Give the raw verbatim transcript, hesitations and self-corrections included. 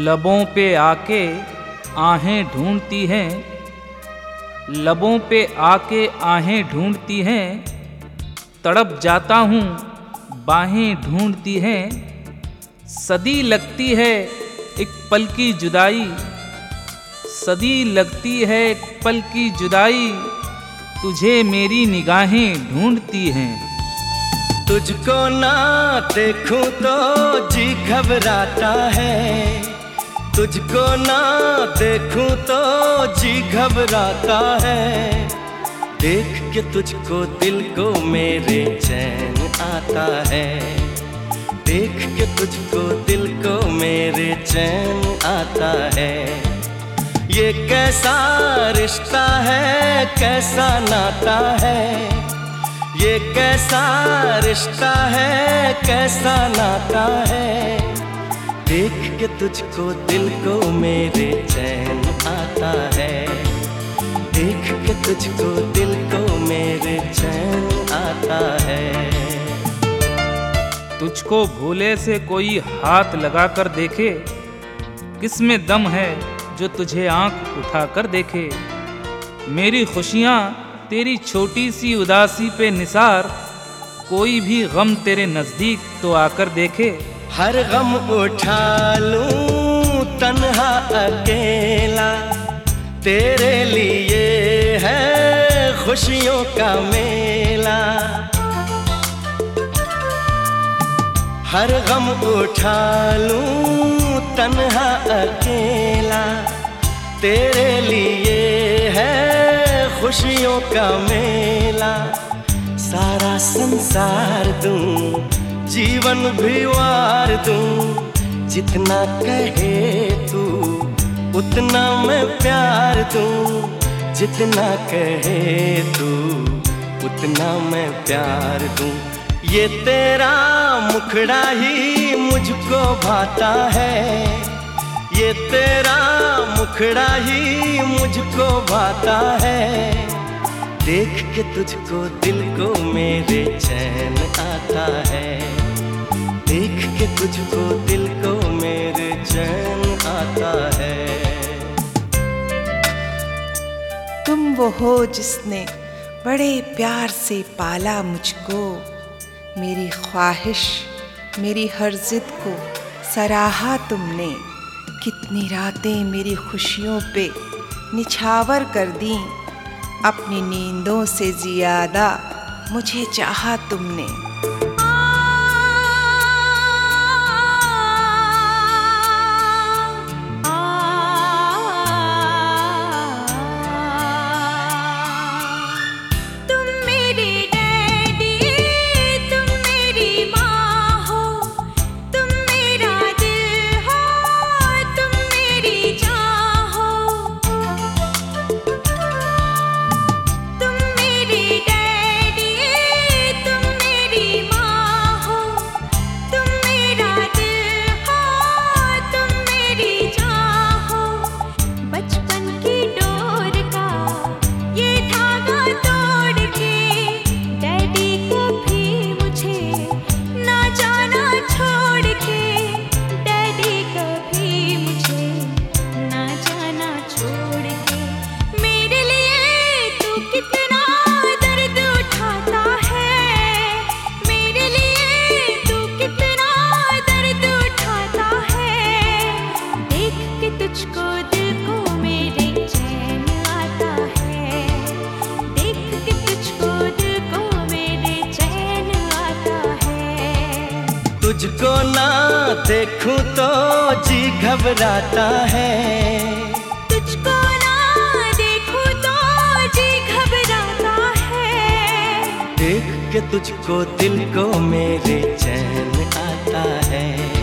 लबों पे आके आहें ढूंढती हैं, लबों पे आके आहें ढूंढती हैं, तड़प जाता हूँ बाहें ढूंढती हैं। सदी लगती है एक पल की जुदाई, सदी लगती है एक पल की जुदाई, तुझे मेरी निगाहें ढूंढती हैं। तुझको ना देखूं तो जी घबराता है, तुझको ना देखूं तो जी घबराता है। देख के तुझको दिल को मेरे चैन आता है, देख के तुझको दिल को मेरे चैन आता है। ये कैसा रिश्ता है, कैसा नाता है, ये कैसा रिश्ता है, कैसा नाता है। देख के तुझको दिल को मेरे चैन आता है, देख के तुझको दिल को मेरे चैन आता है। तुझको भूले से कोई हाथ लगा कर देखे, किसमें दम है जो तुझे आंख उठा कर देखे। मेरी खुशियाँ तेरी छोटी सी उदासी पे निसार, कोई भी गम तेरे नजदीक तो आकर देखे। हर गम उठा लूं तन्हा अकेला, तेरे लिए है खुशियों का मेला। हर गम उठा लूं तन्हा अकेला, तेरे लिए है खुशियों का मेला। सारा संसार दूं, जीवन भी वार दूं, जितना कहे तू उतना मैं प्यार दूं, जितना कहे तू उतना मैं प्यार दूं। ये तेरा मुखड़ा ही मुझको भाता है, ये तेरा मुखड़ा ही मुझको भाता है। देख के तुझको दिल को मेरे चैन आता है, देख के तुझको दिल को मेरे चैन आता है। तुम वो हो जिसने बड़े प्यार से पाला मुझको, मेरी ख्वाहिश मेरी हर जिद को सराहा तुमने। कितनी रातें मेरी खुशियों पे निछावर कर दी, अपनी नींदों से ज़्यादा मुझे चाहा तुमने। तुझको ना देखूं तो जी घबराता है, तुझको ना देखूं तो जी घबराता है। देख के तुझको दिल को मेरे चैन आता है।